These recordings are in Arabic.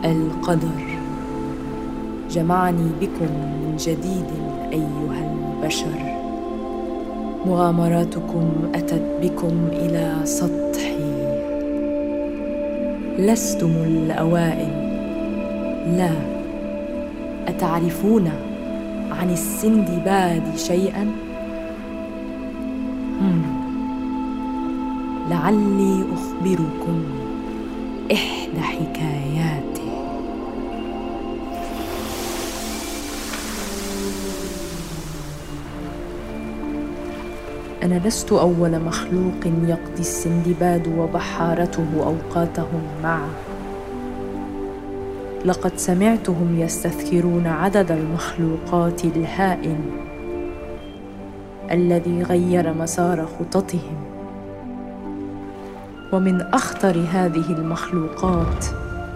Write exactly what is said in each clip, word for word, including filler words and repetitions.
القدر جمعني بكم من جديد أيها البشر. مغامراتكم أتت بكم إلى سطحي. لستم الأوائل، لا. أتعرفون عن السندباد شيئاً؟ مم. لعلي أخبركم إحدى حكاياته. أنا لست أول مخلوق يقضي السندباد وبحارته أوقاتهم معه. لقد سمعتهم يستذكرون عدد المخلوقات الهائل الذي غير مسار خططهم. ومن أخطر هذه المخلوقات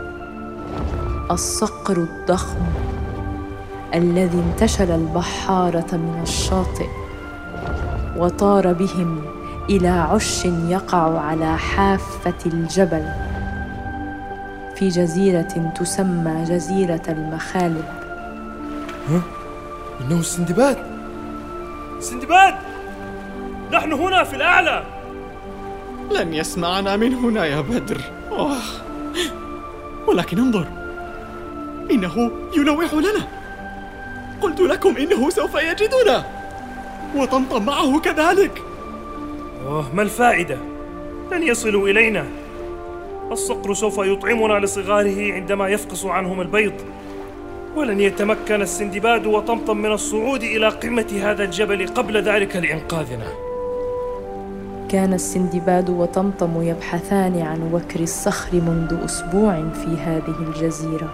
الصقر الضخم الذي انتشل البحارة من الشاطئ وطار بهم إلى عش يقع على حافة الجبل في جزيرة تسمى جزيرة المخالب. ها؟ إنه السندباد! سندباد! نحن هنا في الأعلى! لن يسمعنا من هنا يا بدر. أوه. ولكن انظر، إنه يلوح لنا. قلت لكم إنه سوف يجدنا، وطمطم معه كذلك. أوه، ما الفائدة؟ لن يصلوا إلينا. الصقر سوف يطعمنا لصغاره عندما يفقس عنهم البيض، ولن يتمكن السندباد وطمطم من الصعود إلى قمة هذا الجبل قبل ذلك لإنقاذنا. كان السندباد وطمطم يبحثان عن وكر الصخر منذ أسبوع في هذه الجزيرة،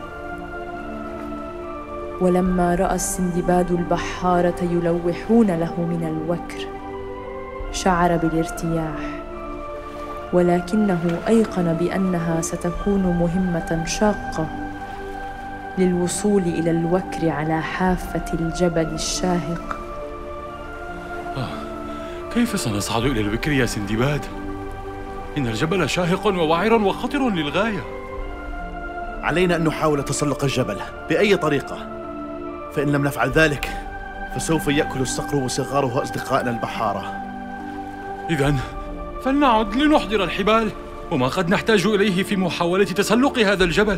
ولما رأى السندباد البحارة يلوحون له من الوكر شعر بالارتياح، ولكنه أيقن بأنها ستكون مهمة شاقة للوصول إلى الوكر على حافة الجبل الشاهق. آه، كيف سنصعد إلى الوكر يا سندباد؟ إن الجبل شاهق ووعر وخطر للغاية. علينا أن نحاول تسلق الجبل بأي طريقة، فإن لم نفعل ذلك فسوف يأكل الصقر وصغاره أصدقائنا البحارة. إذن فلنعد لنحضر الحبال وما قد نحتاج إليه في محاولة تسلق هذا الجبل.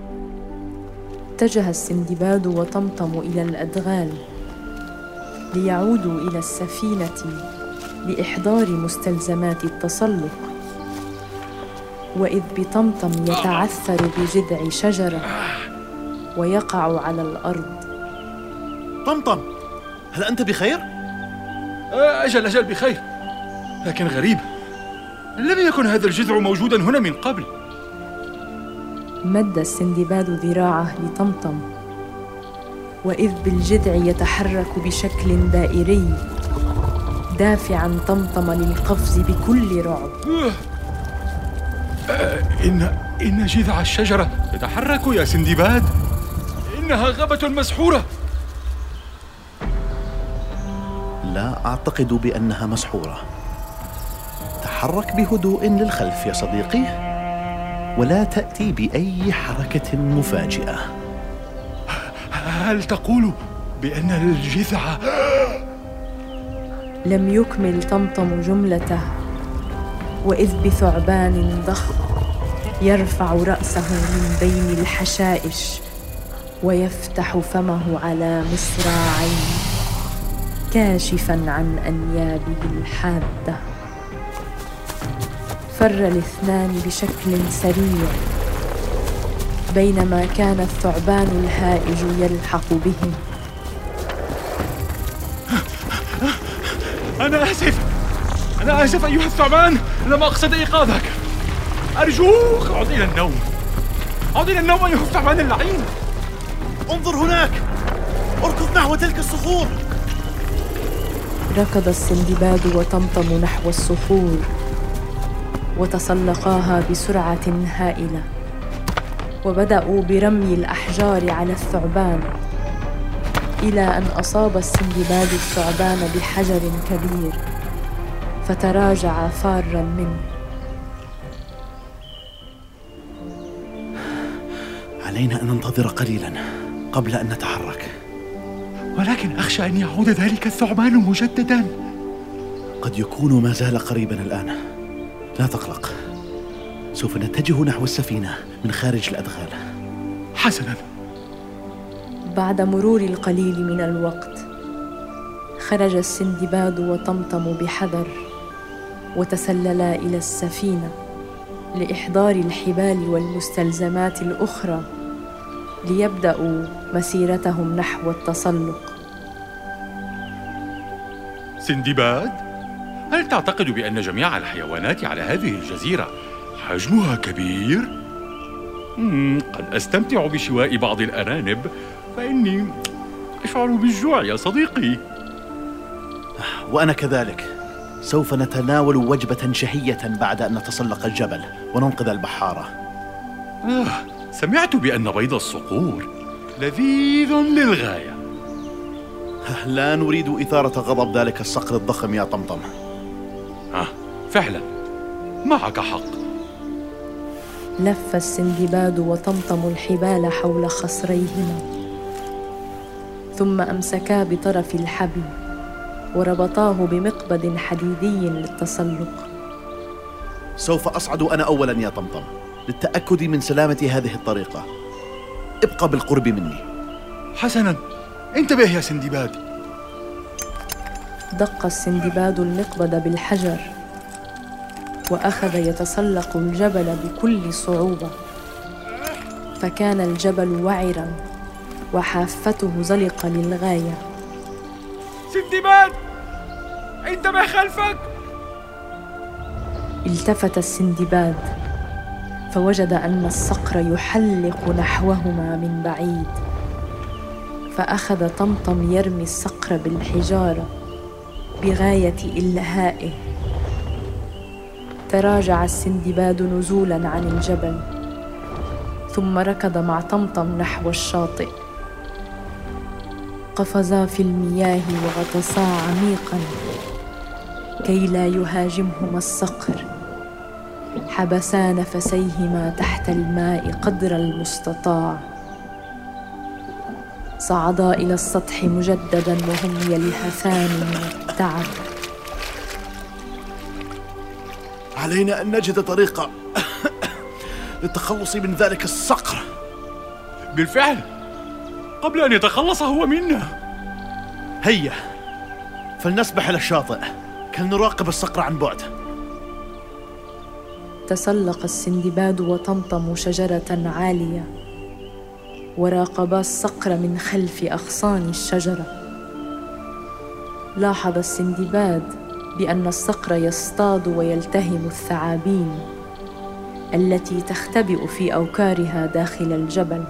اتجه السندباد وطمطم إلى الأدغال ليعودوا إلى السفينة لإحضار مستلزمات التسلق، وإذ بطمطم يتعثر بجذع شجرة ويقع على الأرض. طمطم، هل أنت بخير؟ أجل أجل بخير، لكن غريب، لم يكن هذا الجذع موجودا هنا من قبل. مد السندباد ذراعه لطمطم، وإذ بالجذع يتحرك بشكل دائري دافعاً طمطم للقفز بكل رعب. إن إن جذع الشجرة يتحرك يا سندباد، إنها غابة مسحورة. لا أعتقد بأنها مسحورة. تحرك بهدوء للخلف يا صديقي، ولا تأتي بأي حركة مفاجئة. هل تقول بأن الجذع... لم يكمل طمطم جملته، وإذ بثعبان ضخم يرفع رأسه من بين الحشائش ويفتح فمه على مصراعين كاشفاً عن أنيابه الحادة. فر الاثنان بشكل سريع، بينما كان الثعبان الهائج يلحق بهم. أنا آسف، أنا آسف أيها الثعبان، لم أقصد إيقاظك. أرجوك عد إلى النوم، عد إلى النوم أيها الثعبان اللعين. انظر هناك، اركض نحو تلك الصخور. ركض السندباد وطمطم نحو الصخور، وتسلقاها بسرعة هائلة، وبدأوا برمي الأحجار على الثعبان، إلى أن أصاب السندباد الثعبان بحجر كبير فتراجع فارا منه. علينا أن ننتظر قليلا قبل أن نتحرك. ولكن أخشى أن يعود ذلك الثعبان مجددا. قد يكون ما زال قريبا الآن. لا تقلق، سوف نتجه نحو السفينة من خارج الأدغال. حسنا. بعد مرور القليل من الوقت خرج السندباد وطمطم بحذر وتسللا إلى السفينة لإحضار الحبال والمستلزمات الأخرى ليبدأوا مسيرتهم نحو التسلق. سندباد، هل تعتقد بأن جميع الحيوانات على هذه الجزيرة حجمها كبير؟ مم، قد أستمتع بشواء بعض الأرانب، فإني أشعر بالجوع يا صديقي. وأنا كذلك. سوف نتناول وجبة شهية بعد أن نتسلق الجبل وننقذ البحارة. آه، سمعت بأن بيض الصقور لذيذ للغاية. لا نريد إثارة غضب ذلك الصقر الضخم يا طمطم. آه، فعلا معك حق. لف السندباد وطمطم الحبال حول خصريهما، ثم أمسكا بطرف الحبل وربطاه بمقبض حديدي للتسلق. سوف أصعد أنا أولا يا طمطم للتأكد من سلامة هذه الطريقة. ابقى بالقرب مني. حسنا، انتبه يا سندباد. دق السندباد المقبض بالحجر وأخذ يتسلق الجبل بكل صعوبة، فكان الجبل وعراً وحافته زلقة للغاية. سندباد، انتبه خلفك. التفت السندباد فوجد أن الصقر يحلق نحوهما من بعيد، فأخذ طمطم يرمي الصقر بالحجارة بغاية إلهائه. تراجع السندباد نزولاً عن الجبل، ثم ركض مع طمطم نحو الشاطئ. قفزا في المياه وغطسا عميقاً كي لا يهاجمهما الصقر. حبسا نفسيهما تحت الماء قدر المستطاع. صعدا إلى السطح مجدداً وهم يلهثان من التعب. علينا أن نجد طريقة للتخلص من ذلك الصقر. بالفعل، قبل أن يتخلص هو منا. هيا فلنسبح إلى الشاطئ كي نراقب الصقر عن بعد. تسلق السندباد وطمطم شجرة عالية وراقبا الصقر من خلف أغصان الشجرة. لاحظ السندباد بأن الصقر يصطاد ويلتهم الثعابين التي تختبئ في أوكارها داخل الجبل.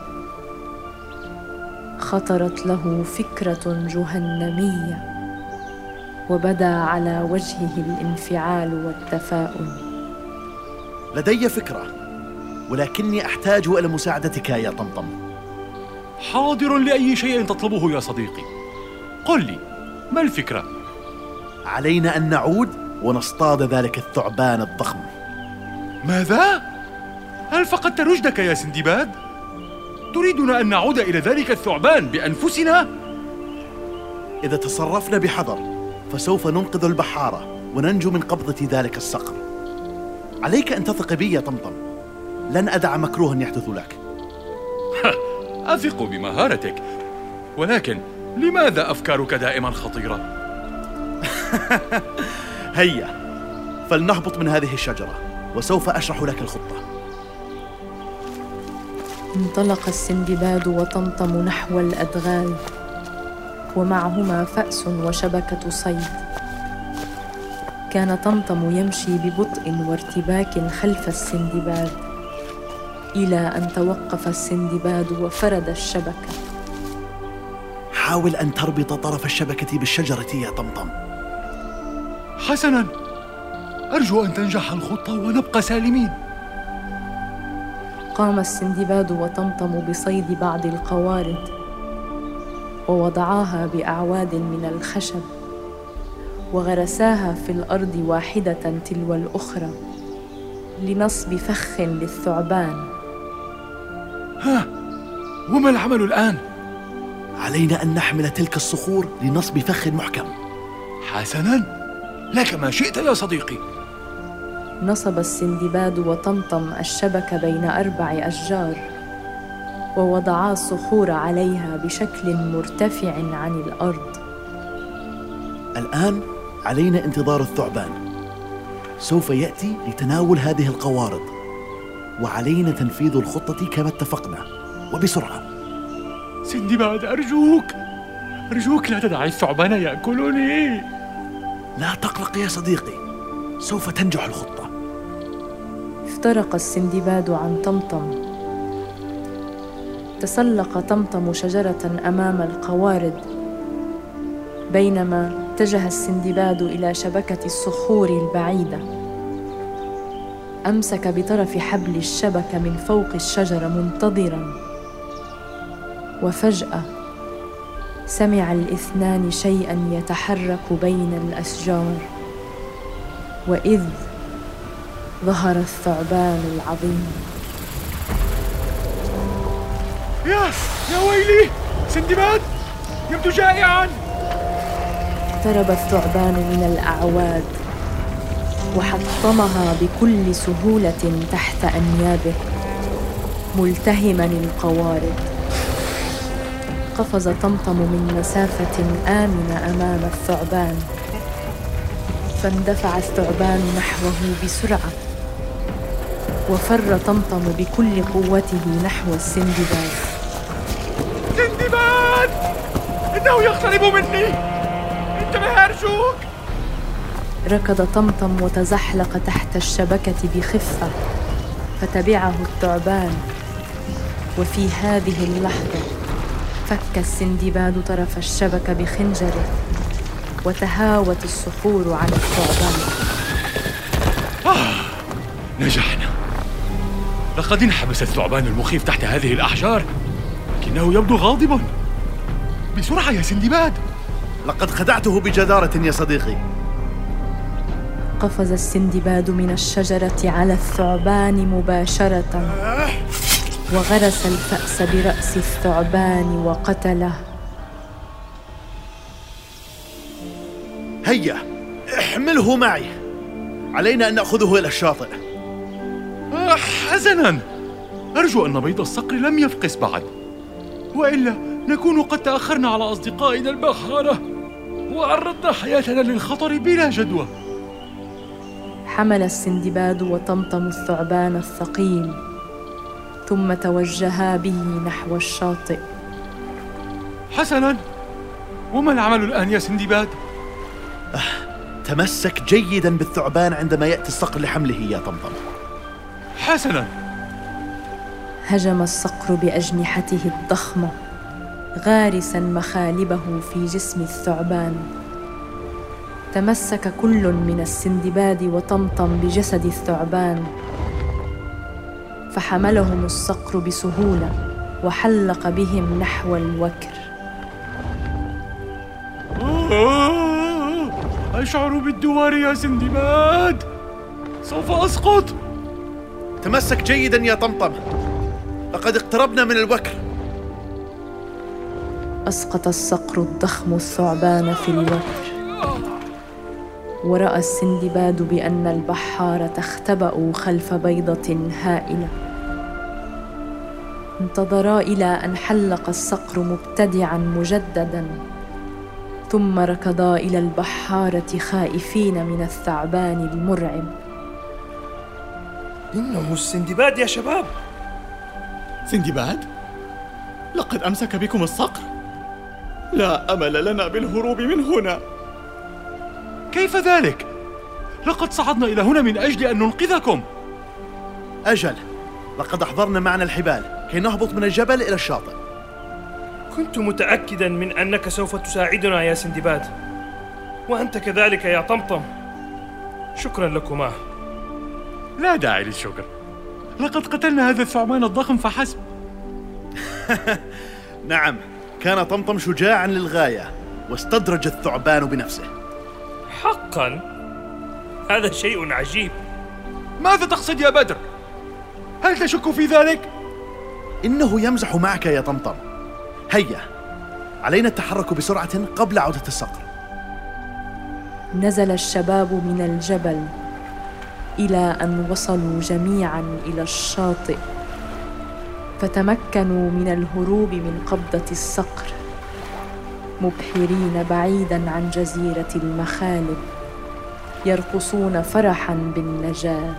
خطرت له فكرة جهنمية وبدا على وجهه الانفعال والتفاؤل. لدي فكرة، ولكني أحتاج إلى مساعدتك يا طمطم. حاضر لأي شيء تطلبه يا صديقي. قل لي، ما الفكرة؟ علينا أن نعود ونصطاد ذلك الثعبان الضخم. ماذا؟ هل فقدت رشدك يا سندباد؟ تريدنا أن نعود إلى ذلك الثعبان بأنفسنا؟ إذا تصرفنا بحذر فسوف ننقذ البحارة وننجو من قبضة ذلك الصقر. عليك أن تثق بي يا طمطم، لن أدع مكروها يحدث لك. أثق بمهارتك، ولكن لماذا أفكارك دائما خطيرة؟ هيا فلنهبط من هذه الشجرة وسوف أشرح لك الخطة. انطلق السندباد وطمطم نحو الأدغال ومعهما فأس وشبكة صيد. كان طمطم يمشي ببطء وارتباك خلف السندباد إلى أن توقف السندباد وفرد الشبكة. حاول أن تربط طرف الشبكة بالشجرة يا طمطم. حسناً، أرجو أن تنجح الخطة ونبقى سالمين. قام السندباد وطمطم بصيد بعض القوارض ووضعاها بأعواد من الخشب وغرساها في الأرض واحدة تلو الأخرى لنصب فخ للثعبان. ها، وما العمل الآن؟ علينا أن نحمل تلك الصخور لنصب فخ محكم. حسناً، لك ما شئت يا صديقي. نصب السندباد وطمطم الشبك بين أربع أشجار، ووضعا الصخور عليها بشكل مرتفع عن الأرض. الآن علينا انتظار الثعبان. سوف يأتي لتناول هذه القوارض، وعلينا تنفيذ الخطة كما اتفقنا وبسرعة. سندباد، أرجوك أرجوك لا تدع الثعبان يأكلني. لا تقلق يا صديقي، سوف تنجح الخطة. افترق السندباد عن طمطم. تسلق طمطم شجرة أمام القوارض، بينما اتجه السندباد إلى شبكة الصخور البعيدة. أمسك بطرف حبل الشبكة من فوق الشجرة منتظراً، وفجأة سمع الاثنان شيئاً يتحرك بين الأشجار، وإذ ظهر الثعبان العظيم. يا يا ويلي، سندباد يبدو جائعاً. اقترب الثعبان من الأعواد وحطمها بكل سهولة تحت أنيابه، ملتهماً القوارض. قفز طمطم من مسافة آمنة أمام الثعبان، فاندفع الثعبان نحوه بسرعة، وفر طمطم بكل قوته نحو السندباد. سندباد، إنه يقترب مني، انتبه أرجوك. ركض طمطم وتزحلق تحت الشبكة بخفة، فتبعه الثعبان. وفي هذه اللحظة فك السندباد طرف الشبكة بخنجره، وتهاوت الصخور عن الثعبان. آه، نجحنا. لقد انحبس الثعبان المخيف تحت هذه الأحجار، لكنه يبدو غاضباً. بسرعة يا سندباد. لقد خدعته بجدارة يا صديقي. قفز السندباد من الشجرة على الثعبان مباشرة، وغرس الفأس برأس الثعبان وقتله. هيا احمله معي، علينا أن نأخذه إلى الشاطئ. آه، حسناً، أرجو أن بيض الصقر لم يفقس بعد، وإلا نكون قد تأخرنا على أصدقائنا البحارة وعرضنا حياتنا للخطر بلا جدوى. حمل السندباد وطمطم الثعبان الثقيل، ثم توجها به نحو الشاطئ. حسناً، وما العمل الآن يا سندباد؟ أه، تمسك جيداً بالثعبان عندما يأتي الصقر لحمله يا طمطم. حسناً. هجم الصقر بأجنحته الضخمة، غارساً مخالبه في جسم الثعبان. تمسك كل من السندباد وطمطم بجسد الثعبان، فحملهم الصقر بسهولة وحلق بهم نحو الوكر. آه، أشعر بالدوار يا سندباد، سوف أسقط. تمسك جيداً يا طمطم، لقد اقتربنا من الوكر. أسقط الصقر الضخم الثعبان في الوكر، ورأى السندباد بأن البحارة اختبأوا خلف بيضة هائلة. انتظرا إلى أن حلق الصقر مبتدعاً مجدداً، ثم ركضا إلى البحارة خائفين من الثعبان المرعب. إنه السندباد يا شباب. سندباد؟ لقد أمسك بكم الصقر؟ لا أمل لنا بالهروب من هنا. كيف ذلك؟ لقد صعدنا إلى هنا من أجل أن ننقذكم. أجل، لقد أحضرنا معنا الحبال كي نهبط من الجبل إلى الشاطئ. كنت متأكداً من أنك سوف تساعدنا يا سندباد، وأنت كذلك يا طمطم. شكراً لكما. لا داعي للشكر، لقد قتلنا هذا الثعبان الضخم فحسب. نعم، كان طمطم شجاعاً للغاية، واستدرج الثعبان بنفسه. حقاً؟ هذا شيء عجيب. ماذا تقصد يا بدر؟ هل تشك في ذلك؟ إنه يمزح معك يا طمطم. هيا، علينا التحرك بسرعة قبل عودة الصقر. نزل الشباب من الجبل إلى أن وصلوا جميعاً إلى الشاطئ، فتمكنوا من الهروب من قبضة الصقر، مبحرين بعيداً عن جزيرة المخالب، يرقصون فرحاً بالنجاة.